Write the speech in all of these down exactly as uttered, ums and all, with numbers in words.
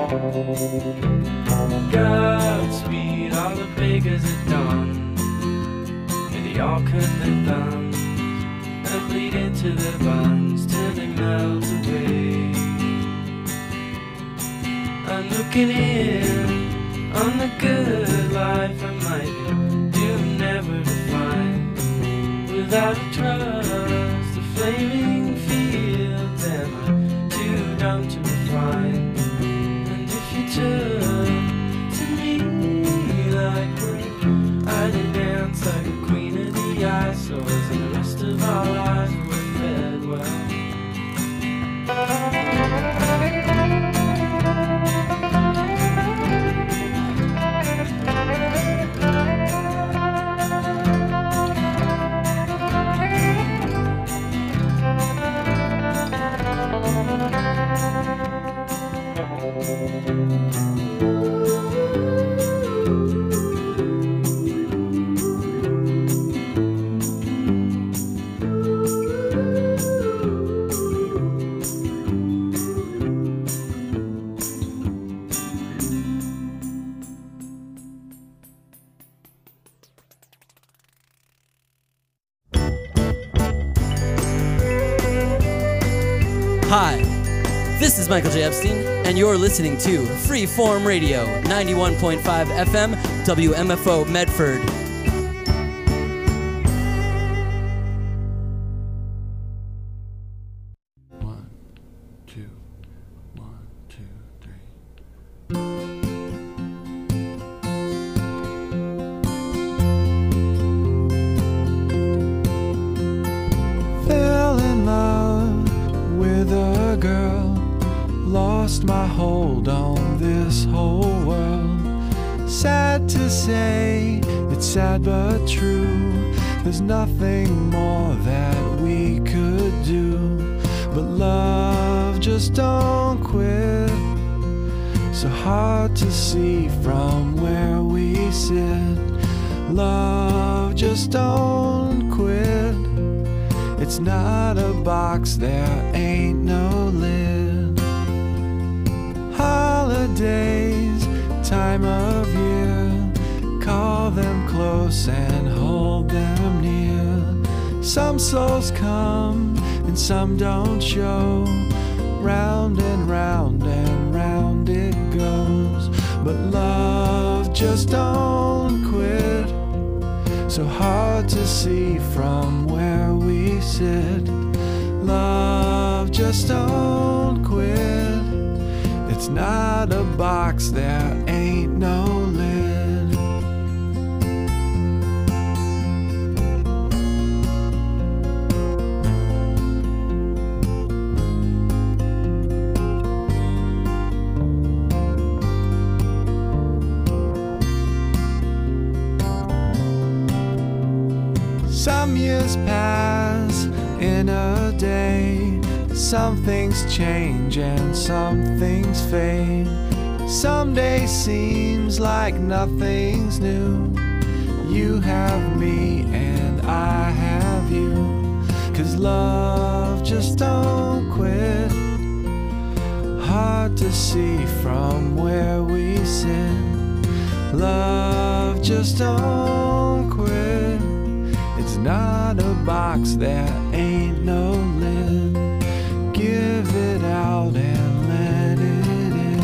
Godspeed, all the bakers are done, and they all cut their thumbs and bleed into their buns till they melt away. I'm looking in on the good life I might be doomed never to find. Without a trust, the flaming fields, am I too dumb to refine? And if you took to me like one, I'd dance like a queen of the eyesores, and the rest of our lives were fed well. Hi, this is Michael J. Epstein, and you're listening to Freeform Radio, ninety-one point five F M, W M F O Medford. One, two, one, two, three. Fell in love with a girl, lost my hold on this whole world. Sad to say, it's sad but true. There's nothing more that we could do. But love just don't quit. So hard to see from where we sit. Love just don't quit. It's not a box, there ain't no lid. Holidays, time of year, call them close and hold them near. Some souls come and some don't show. Round and round and round it goes. But love just don't quit. So hard to see from where we sit. Love just don't quit. It's not a box, there ain't no lid. Some years pass in a day. Some things change and some things fade. Some day seems like nothing's new. You have me and I have you. 'Cause love just don't quit. Hard to see from where we sit. Love just don't quit. It's not a box, there ain't no lid. Give it out and let it in.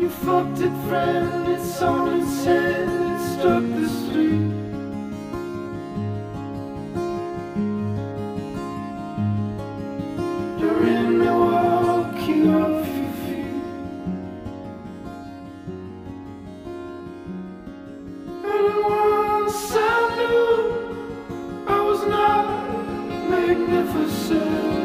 You fucked it, friend, it's on its head, it struck the street. You're in Milwaukee off your feet. And once I knew I was not magnificent.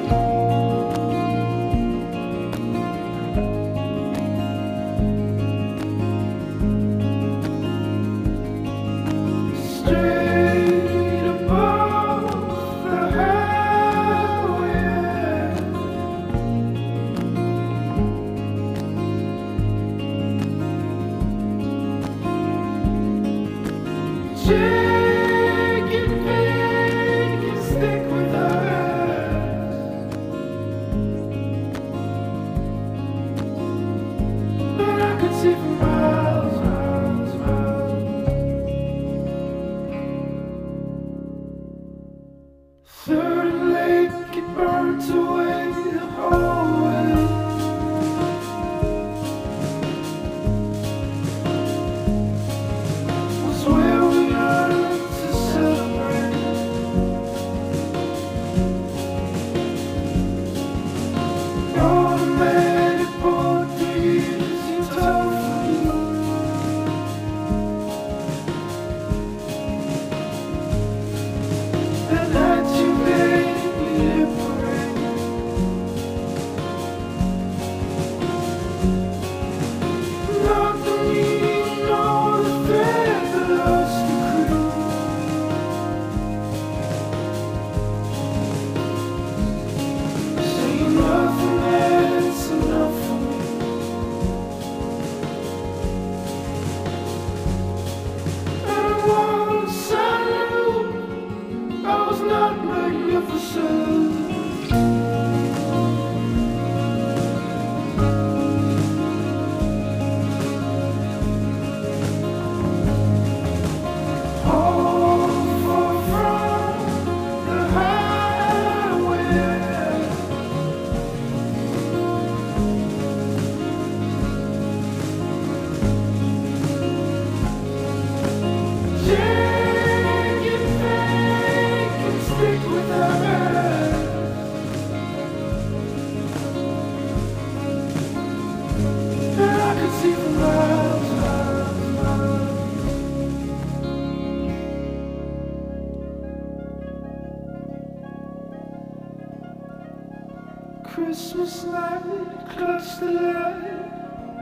Christmas night, clutch the light,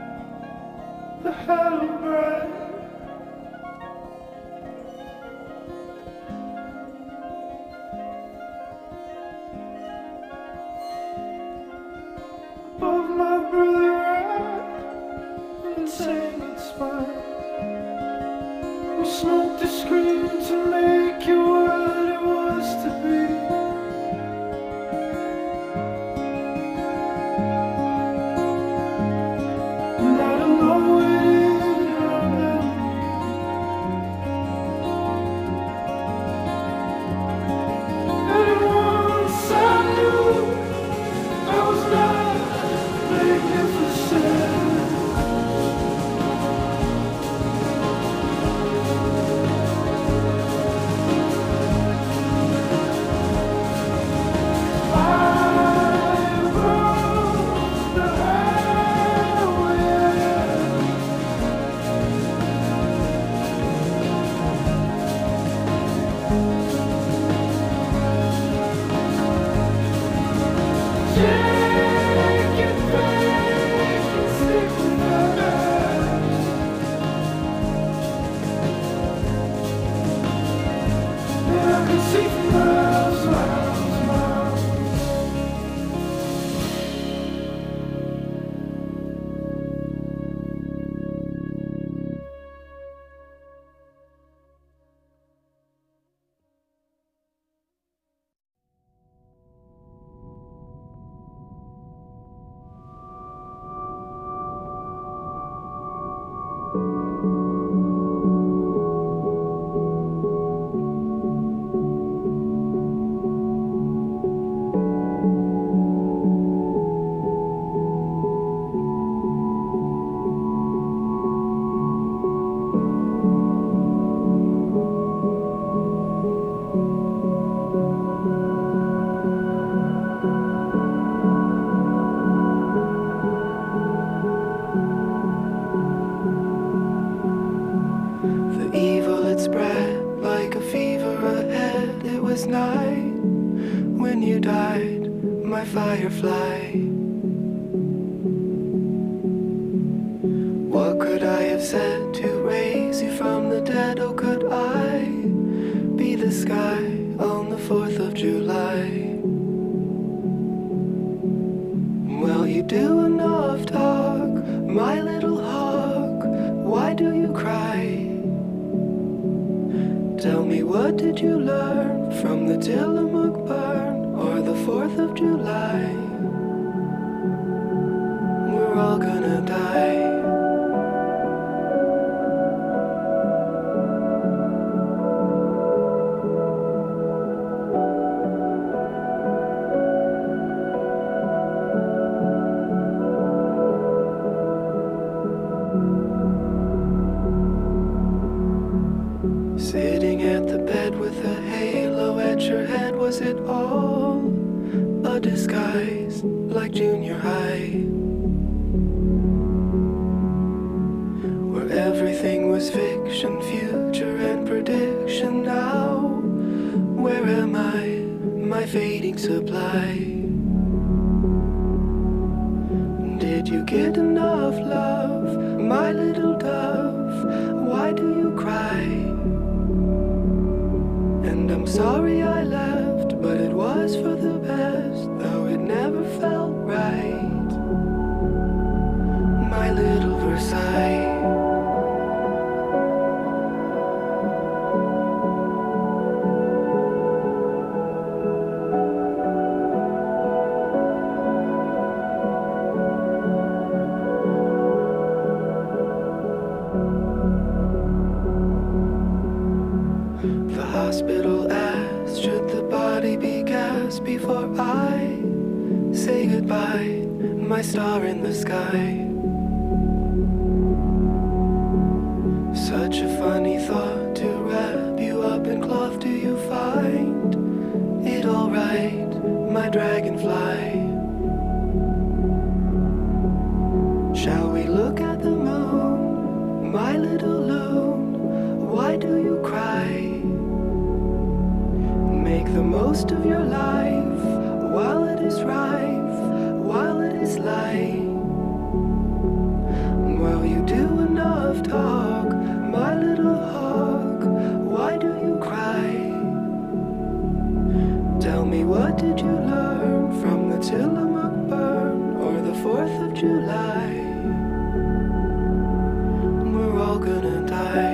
the hollow bright. Above my brother right, and tangled spine. We smoked a screen to make it what it was to be. you died, my firefly. What could I have said to raise you from the dead? Oh, could I be the sky on the fourth of July? Well, you do enough talk, my little hawk. Why do you cry? Tell me, what did you learn from the Tillamook burn or the fourth of July? We're all gonna die. Sitting at the bed with a halo at your head, was it all a disguise like junior high? Where everything was fiction, future and prediction. Now, where am I, my fading supply? Did you get enough love, my little dove? Why do you cry? And I'm sorry I left, but it was for the best, though it never felt right. My little Versailles. Hospital asked, should the body be gassed before I say goodbye, my star in the sky? Such a funny thought to wrap you up in cloth. Do you find it alright, my dragonfly? Shall we look at the moon, my little loon? Why do you cry? Make the most of your life while it is rife, while it is light. While you do enough talk, my little hawk, why do you cry? Tell me, what did you learn from the Tillamook burn or the fourth of July? We're all gonna die.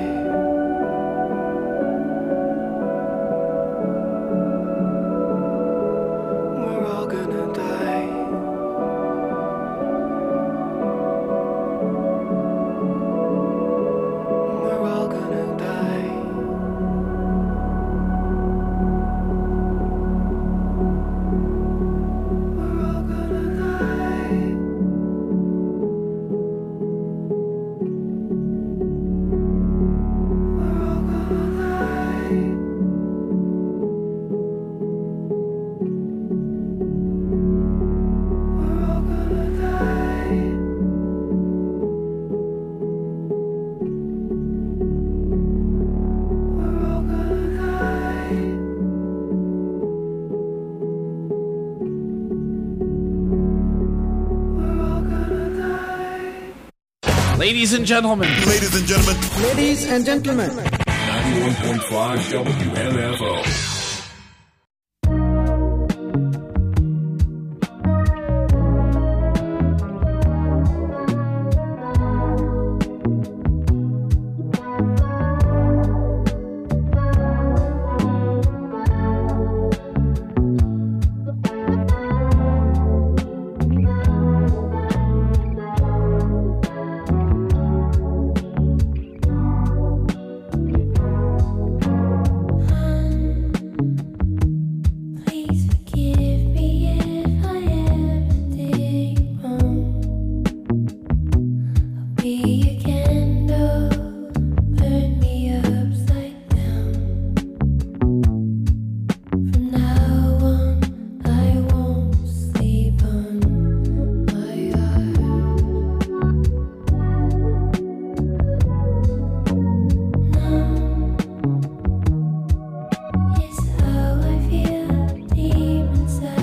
Ladies and gentlemen. Ladies and gentlemen. Ladies and gentlemen. ninety-one point five W M F O. It's how I feel deep inside.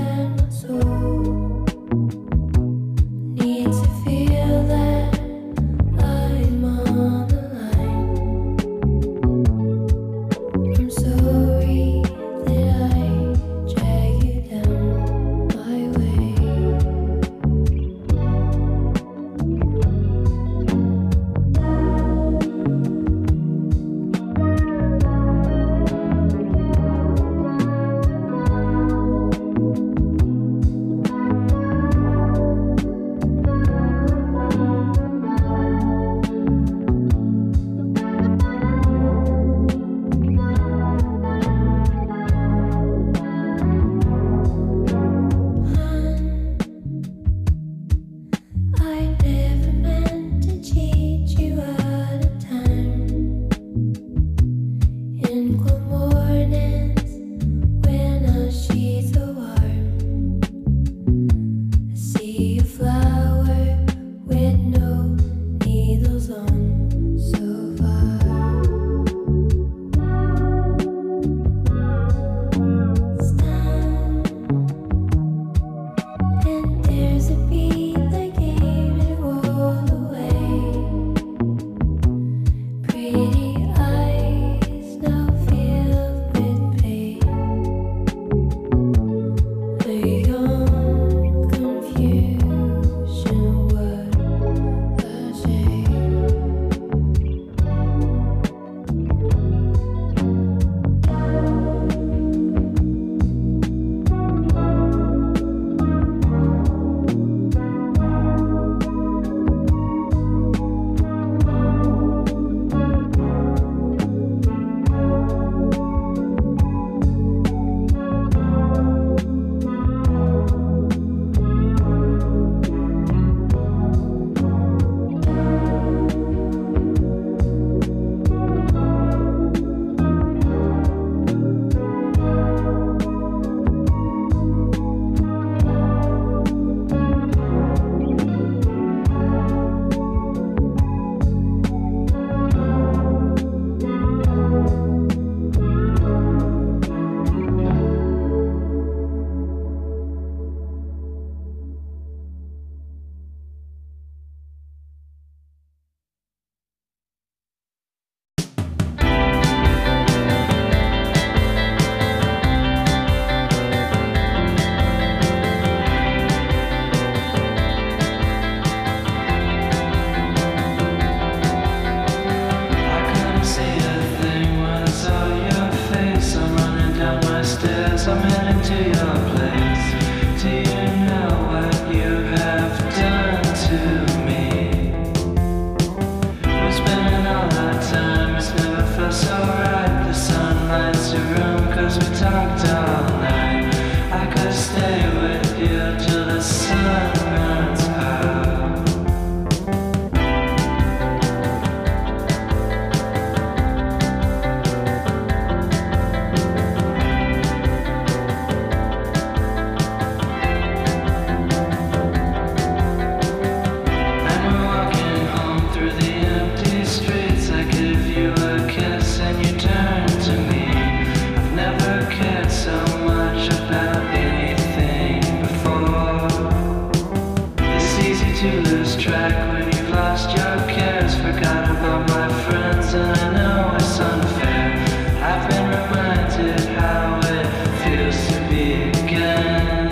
this track when you lost your cares. Forgot about my friends and I know it's unfair. I've been reminded how it feels to be again.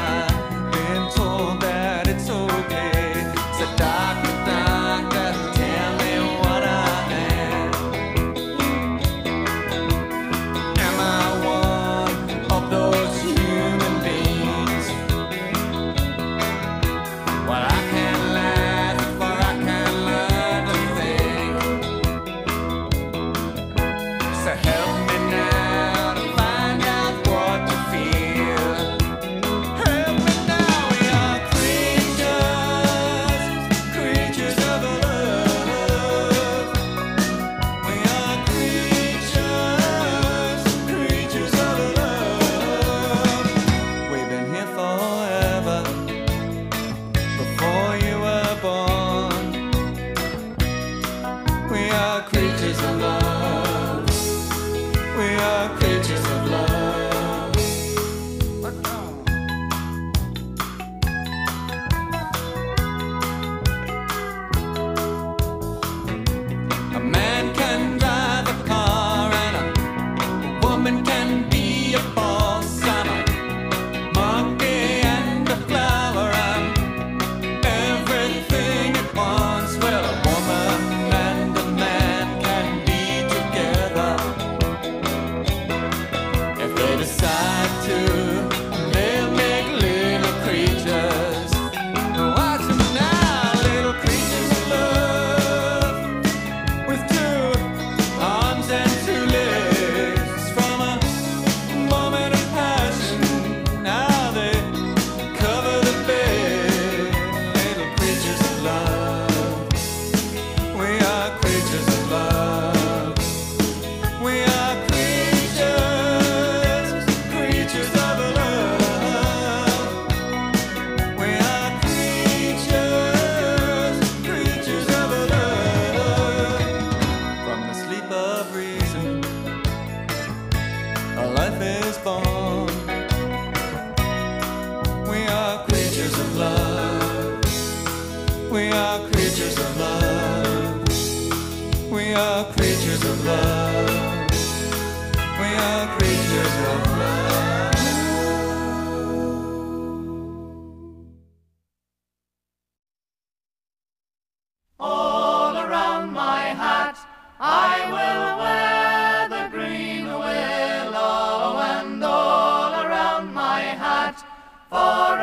Been told that it's okay. So doctor, doctor, tell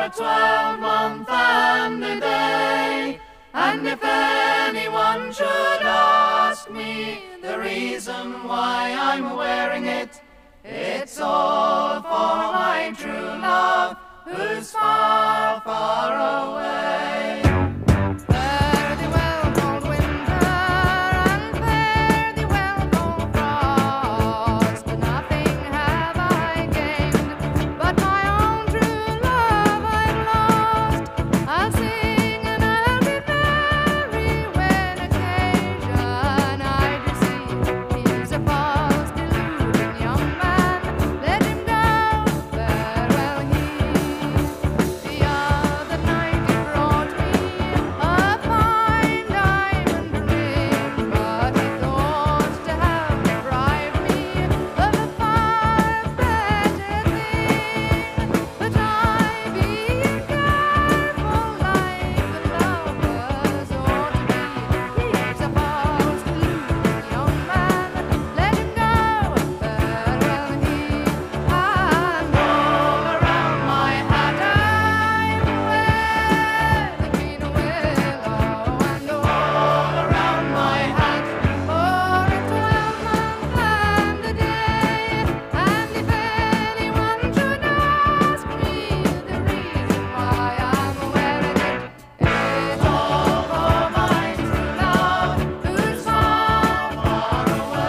a twelve-month and a day. And if anyone should ask me the reason why I'm wearing it, it's all for my true love, who's far, far away. Fare thee well, cold winter, and fare thee well, cold frost. Nothing have I gained, but my own true love I've lost. I'll sing and I'll be merry when occasion I do see. He's a false, deluding young man, let him go, farewell he. The other night he brought me a fine diamond ring, but he thought to have deprived me of a far better thing. But I, being careful like the lovers ought to be, he's a false, deluding young man, let him go, farewell he. And all around my hat I wear the green willow, and all around my hat for a twelve-month and a day. And if anyone should ask me the reason why I'm wearing it, it's all for my true love, who's far, far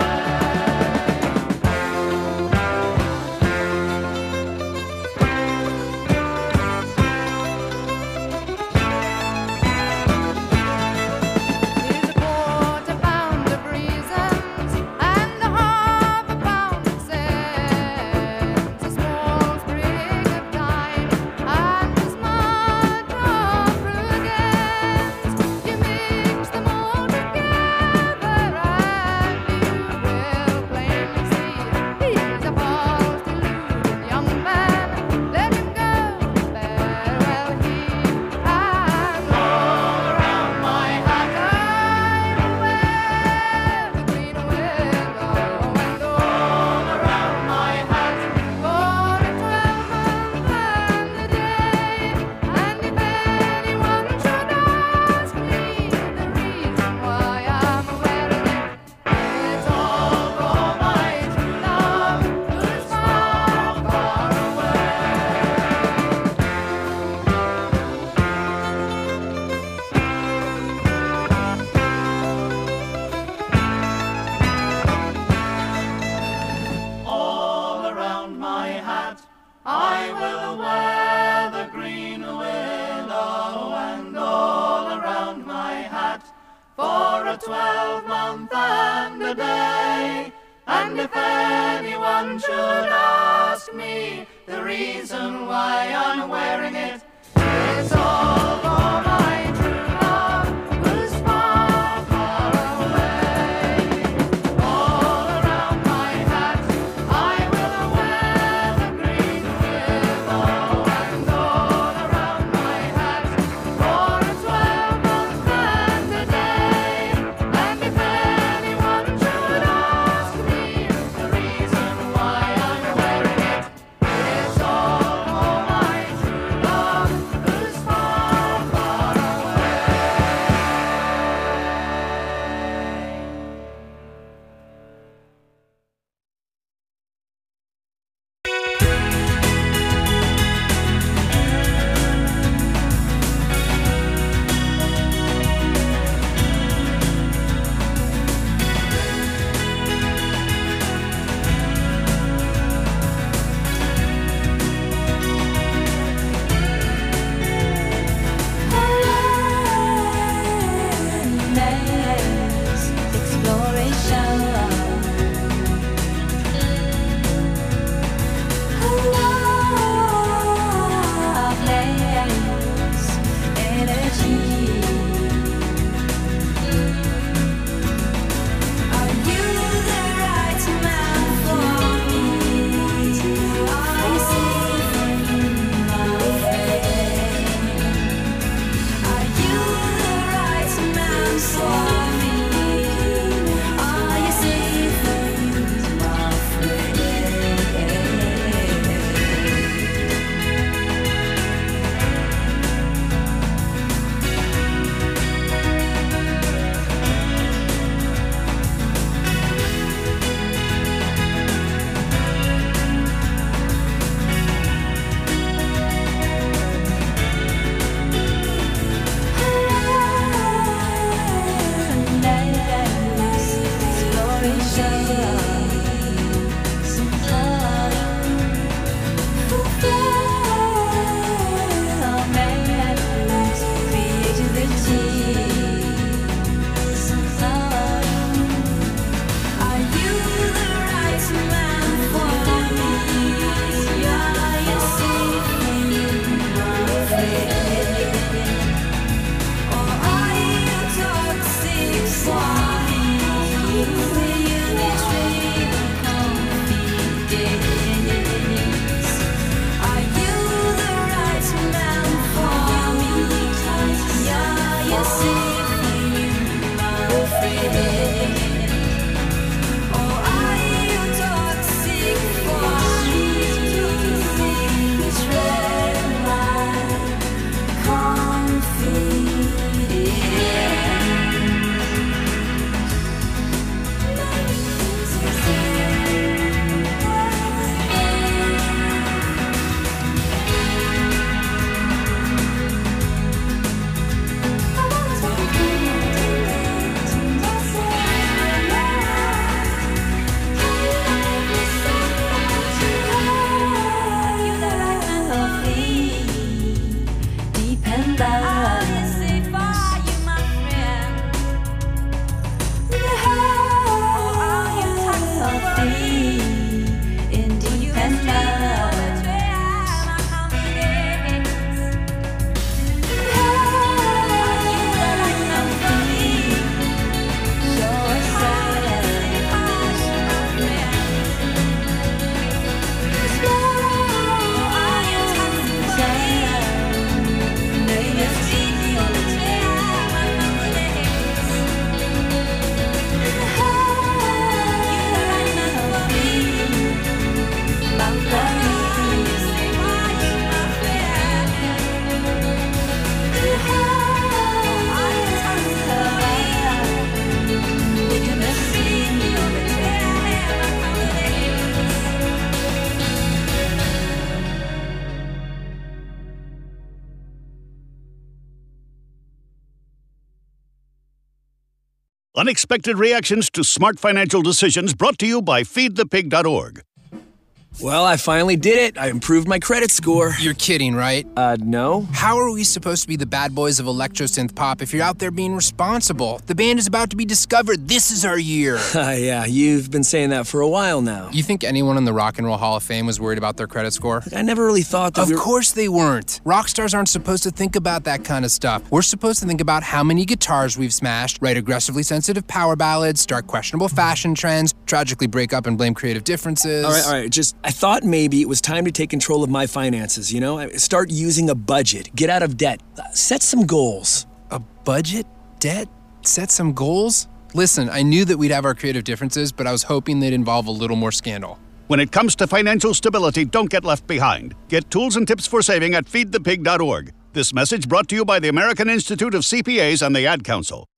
Here's a quarter pound of reasons and a half a pound of sense, a small sprig of thyme and a smudge of prudence. You mix them all together and you will plainly see he's a false, deluded young man. Let him go, farewell he. And all around my hat I wear the green willow, and all around my hat for a twelve-month and a day. And if anyone should ask me the reason why I'm wearing it, it's all for my true love, who's far, far All around my hat I will wear the green willow, and all around my hat for a twelve-month and a day. And if anyone should ask me the reason why I'm wearing it, it's all for my true love, who's far, far away. All around my hat I will wear the green willow, and all around my hat for a twelve-month and a day. And if anyone should ask me the reason why I'm wearing it, it's all Unexpected reactions to smart financial decisions brought to you by feed the pig dot org. Well, I finally did it. I improved my credit score. You're kidding, right? Uh, no. How are we supposed to be the bad boys of electro-synth pop if you're out there being responsible? The band is about to be discovered. This is our year. Uh, yeah, you've been saying that for a while now. You think anyone in the Rock and Roll Hall of Fame was worried about their credit score? I never really thought that Of we were... course they weren't. Rock stars aren't supposed to think about that kind of stuff. We're supposed to think about how many guitars we've smashed, write aggressively sensitive power ballads, start questionable fashion trends, tragically break up and blame creative differences. All right, all right, just, I thought maybe it was time to take control of my finances, you know? Start using a budget, get out of debt, set some goals. A budget? Debt? Set some goals? Listen, I knew that we'd have our creative differences, but I was hoping they'd involve a little more scandal. When it comes to financial stability, don't get left behind. Get tools and tips for saving at feed the pig dot org. This message brought to you by the American Institute of C P As and the Ad Council.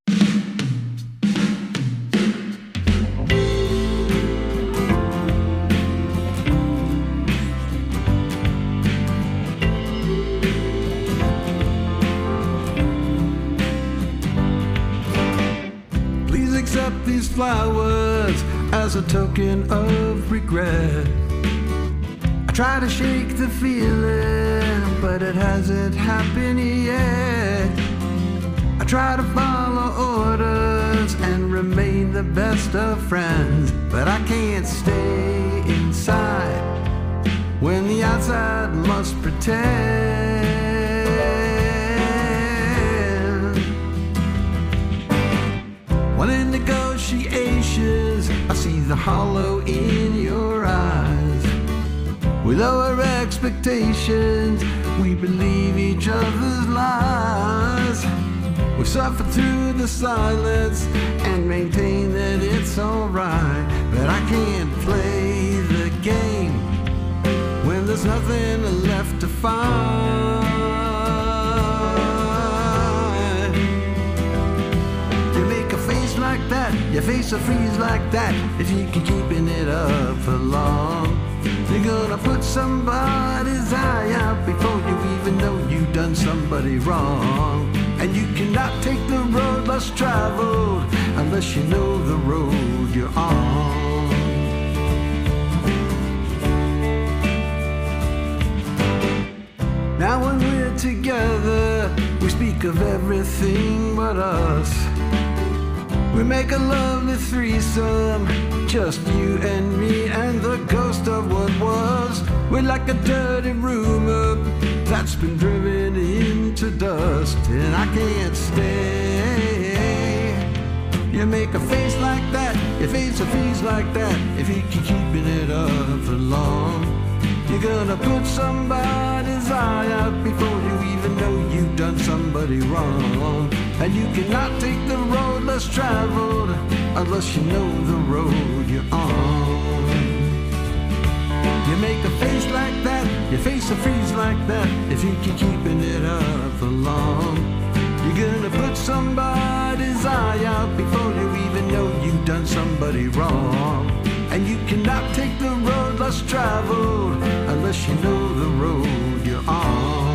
Accept these flowers as a token of regret. I try to shake the feeling, but it hasn't happened yet. I try to follow orders and remain the best of friends, but I can't stay inside when the outside must pretend. When in negotiations, I see the hollow in your eyes. With our expectations, we believe each other's lies. We suffer through the silence and maintain that it's alright. But I can't play the game when there's nothing left to find. Like that, your face will freeze like that if you keep keeping it up for long. You're gonna put somebody's eye out before you even know you've done somebody wrong. And you cannot take the road less traveled unless you know the road you're on. Now when we're together, we speak of everything but us. We make a lovely threesome, just you and me and the ghost of what was. We're like a dirty rumor that's been driven into dust, and I can't stay. You make a face like that, your face a freeze like that if you keep keeping it up for long. You're gonna put somebody's eye out before you even know you've done somebody wrong. And you cannot take the road less traveled unless you know the road you're on. You make a face like that, your face will freeze like that if you keep keeping it up for long. You're gonna put somebody's eye out before you even know you've done somebody wrong. And you cannot take the road less traveled unless you know the road you're on.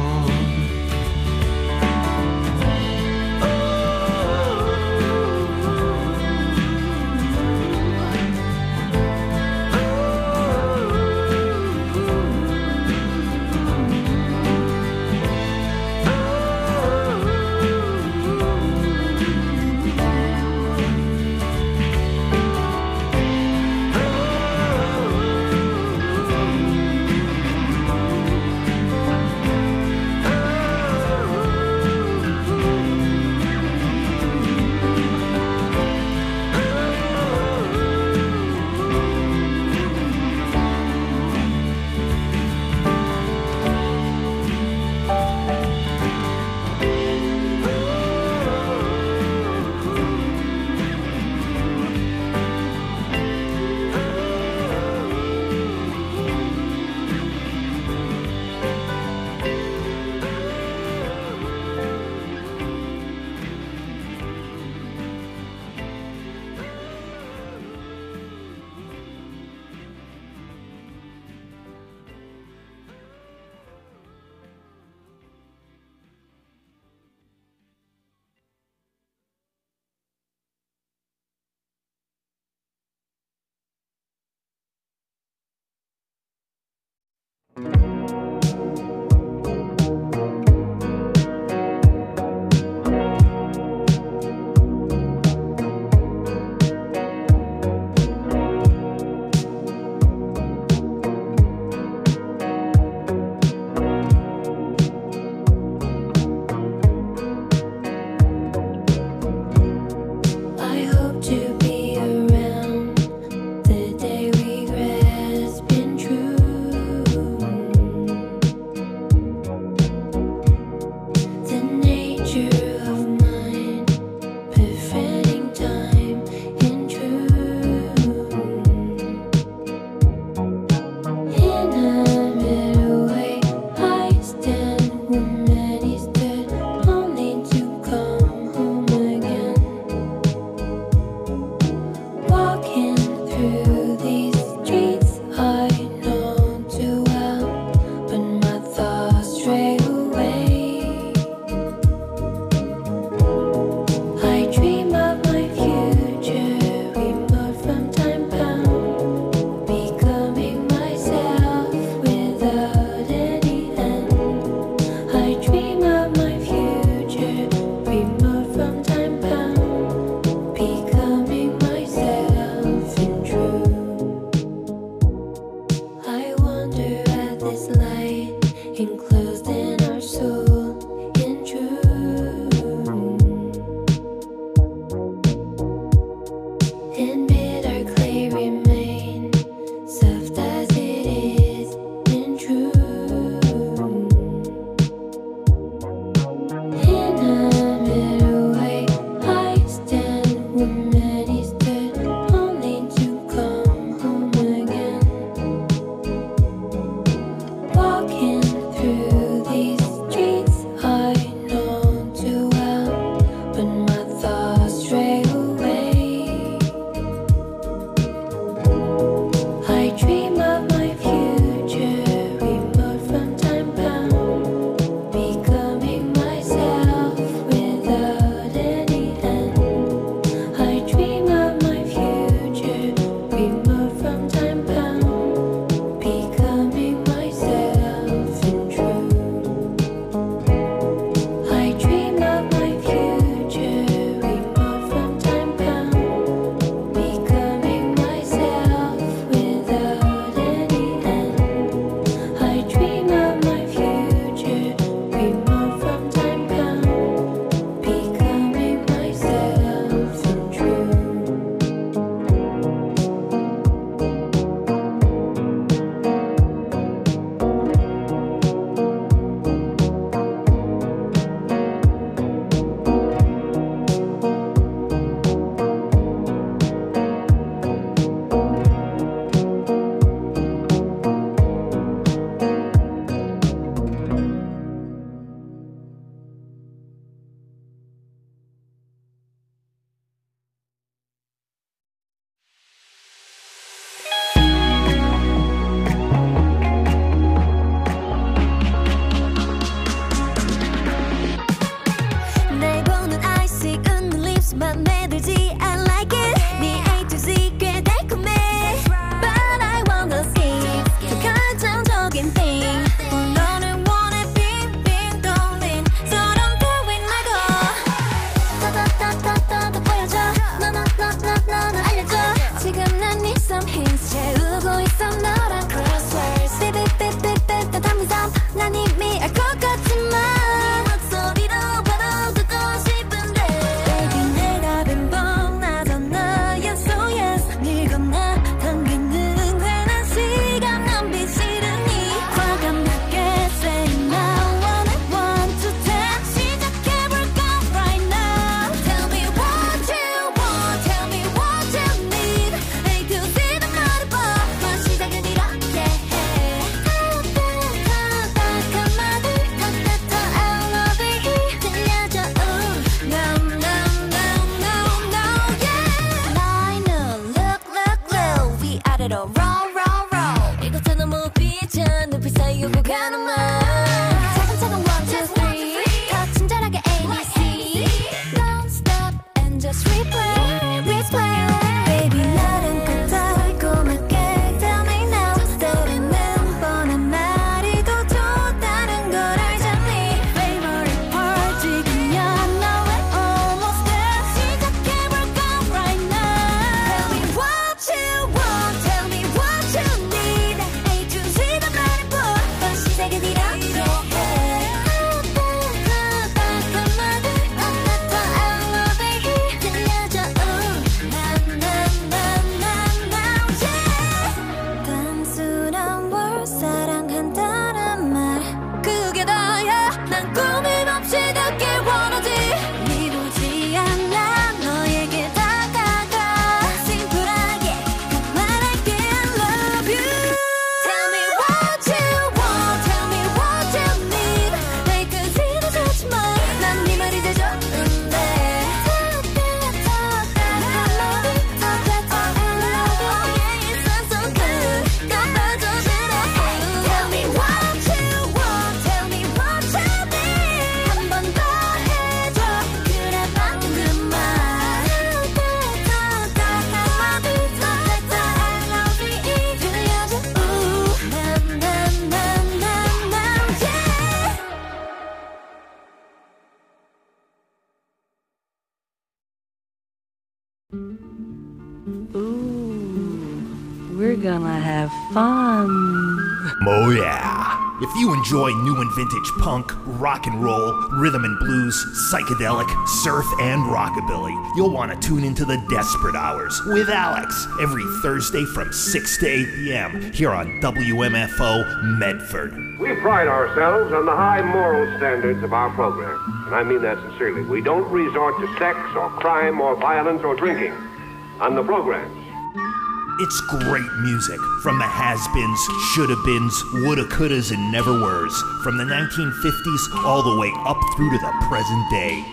we're gonna have fun. Oh yeah. If you enjoy new and vintage punk, rock and roll, rhythm and blues, psychedelic, surf, and rockabilly, you'll want to tune into the Desperate Hours with Alex every Thursday from six to eight p.m. here on W M F O Medford. We pride ourselves on the high moral standards of our program, and I mean that sincerely. We don't resort to sex or crime or violence or drinking on the programs. It's great music from the has-beens, shoulda-beens, woulda, couldas, and never-weres, from the nineteen fifties all the way up through to the present day.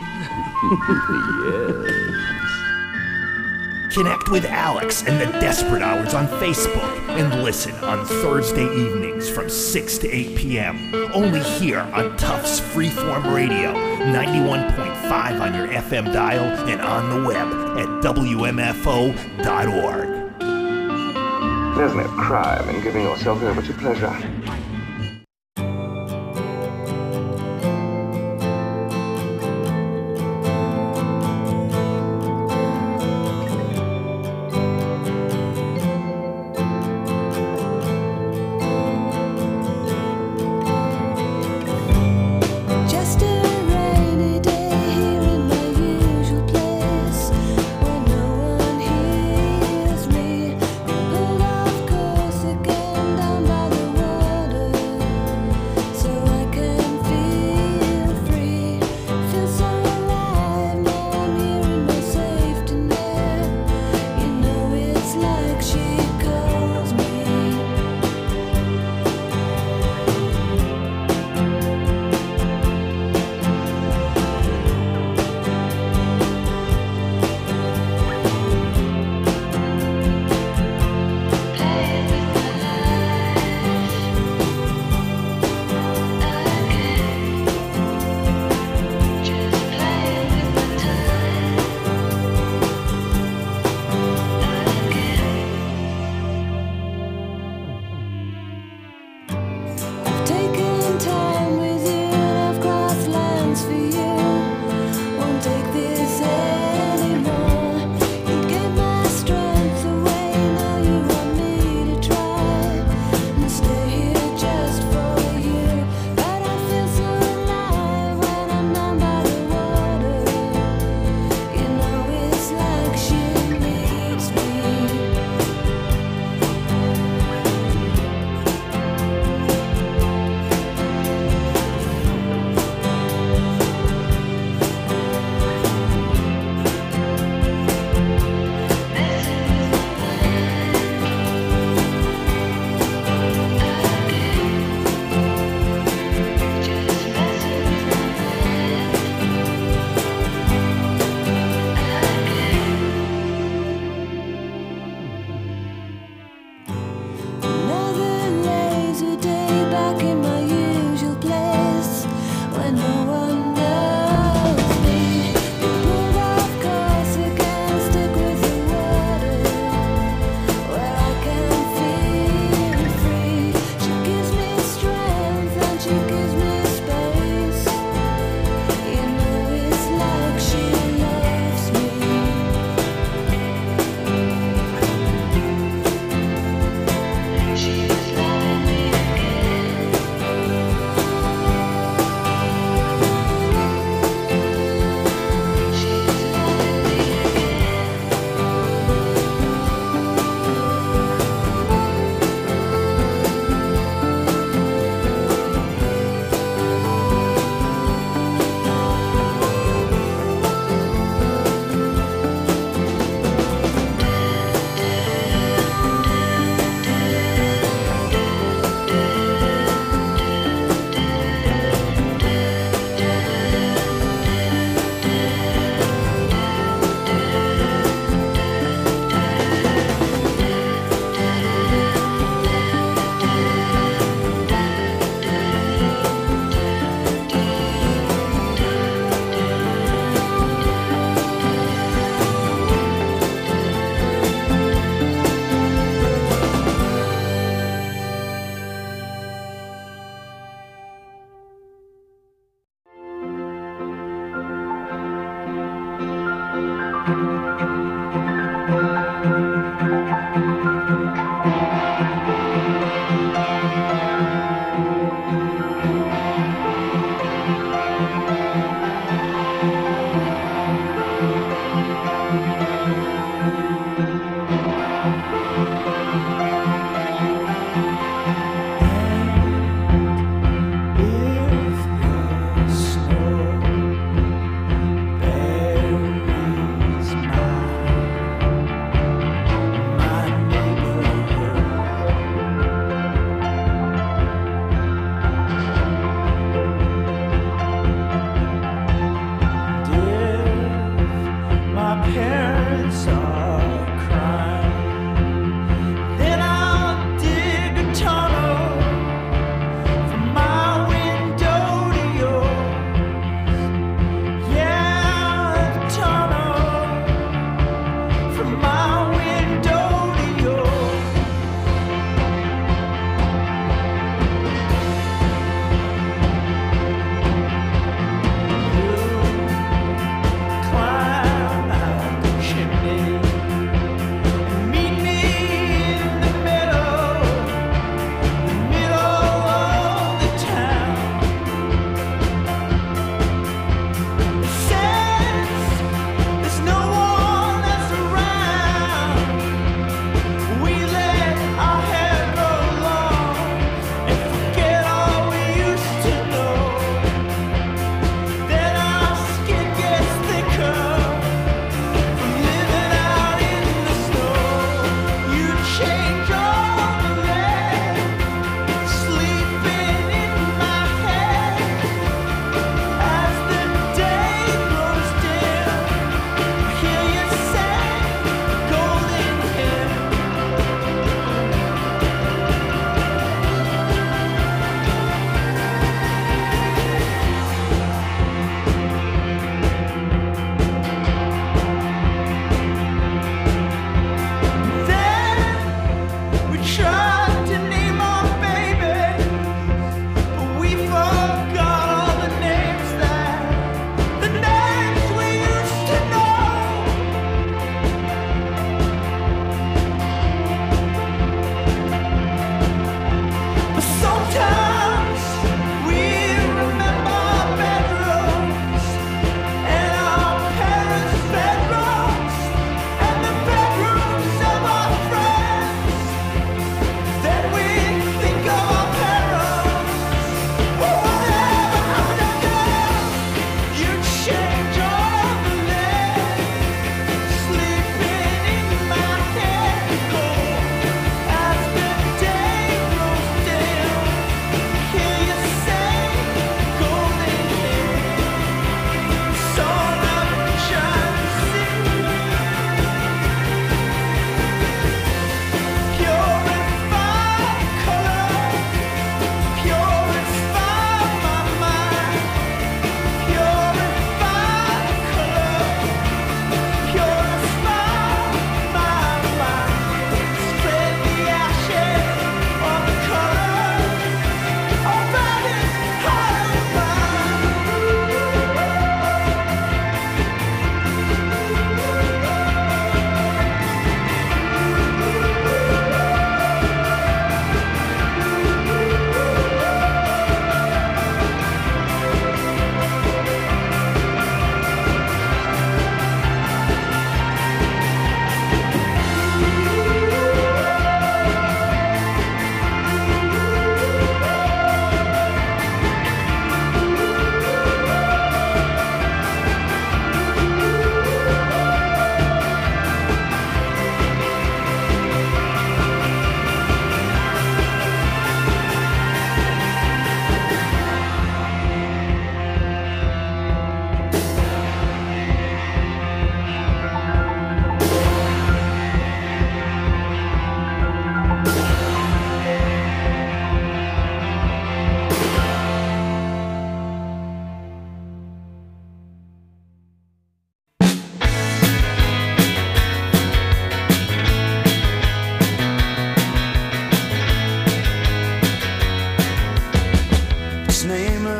Yes. Connect with Alex and the Desperate Hours on Facebook and listen on Thursday evenings from six to eight p.m. only here on Tufts Freeform Radio, ninety-one point five on your F M dial and on the web at W M F O dot org. There's no crime in giving yourself over to pleasure. Thank you.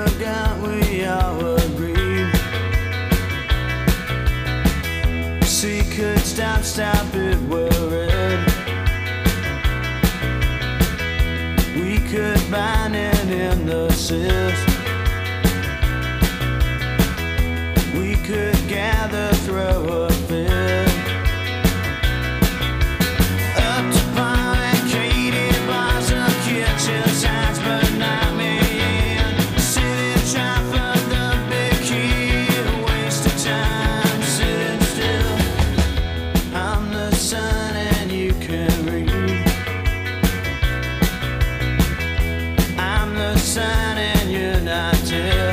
got we all agreed. See, could stop, stop it, worried. We could bind it in the cyst. We could gather, throw a fit. Up to bar and Katie bars or kitchen signs, but not me. Sitting trying for the big key, a waste of time. Sitting still, I'm the sun and you can read. I'm the sun and you're not dead.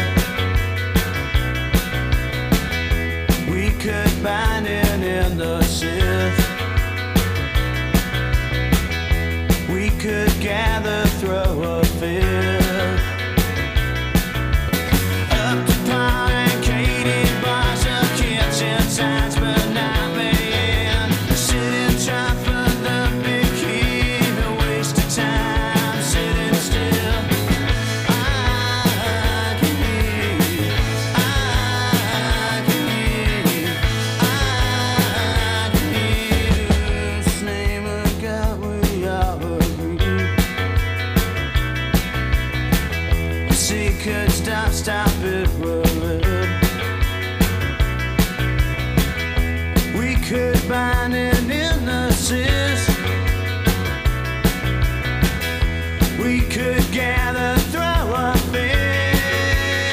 We could bind it in the sith. We could gather, throw a fit. Up to par and Katie bars or kitchen signs, but not me. Sitting trying for the big key, a waste of time. Sitting still, I can hear you. I can hear you. I can hear you. This name of God we all agree. See, could stop, stop it, worried. We could bind it in the cyst. We could gather, throw a fit.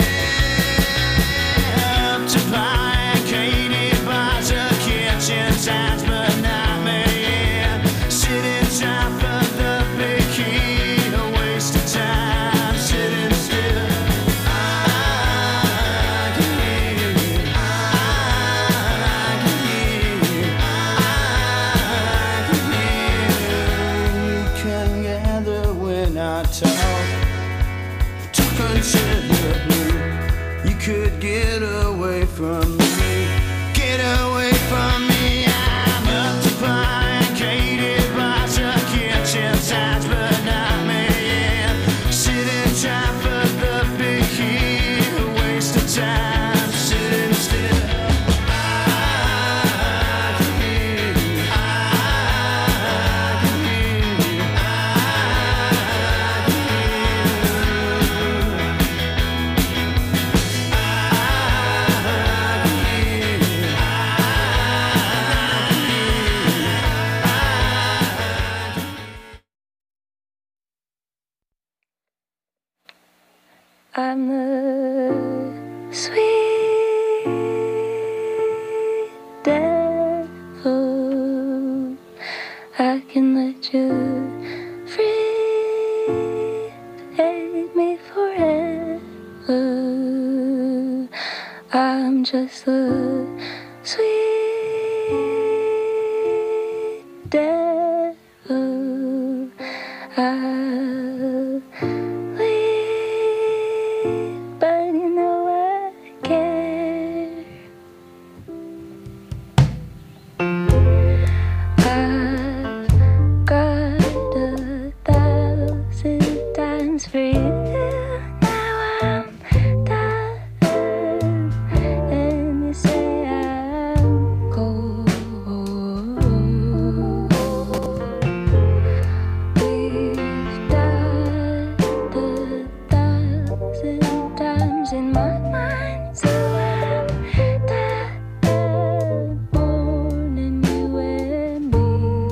Up to bar and Katie bars or kitchen signs, but not me. Sitting trying for the big key, a waste of time. Sitting still, I can hear you. I can hear you. I can hear you. You can gather when I talk. Talk until you're blue. You could get away from me. Get away from me. I'm up to bar and Katie bars or kitchen signs, but not me. Sitting trying for the big key, a waste of time. Sitting still, I can hear you. I can hear you. I can I'm the sweet devil. I can let you free, hate me forever. I'm just the sweet devil. I'll leave, but you know I care. I've got a thousand times for you. Now I'm tired, and you say I'm cold. We've died a thousand times in my mind, so I'm tired, mourning you and me.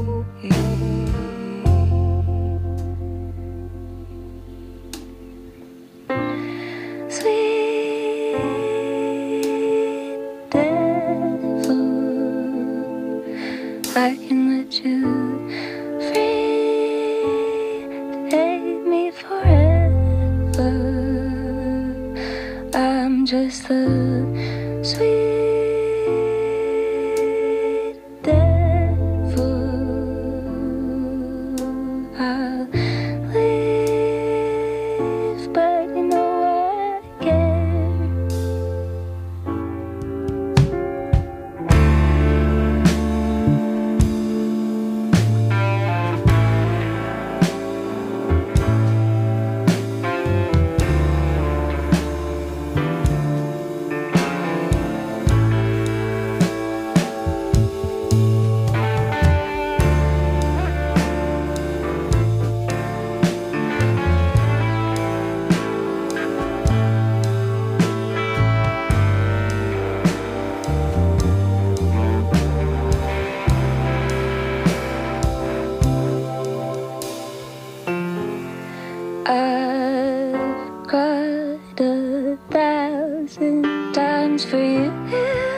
Sweet devil, I can let you free, hate me forever. I'm just the sweet devil. I'll leave, but you know I care. thousand times for you.